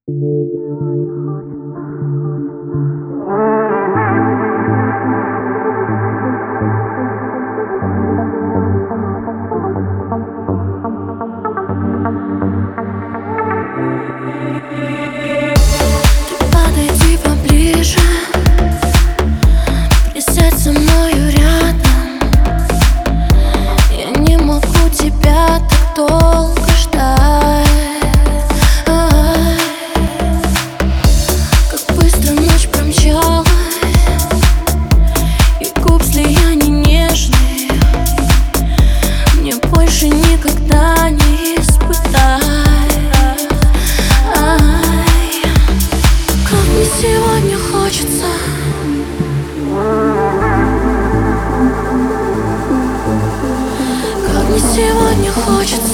Подойди поближе, присядь со мною рядом. Я не могу тебя так долго ждать. Как быстро ночь промчалась, и губ слияний нежные мне больше никогда не испытать. Как мне сегодня хочется, как мне сегодня хочется.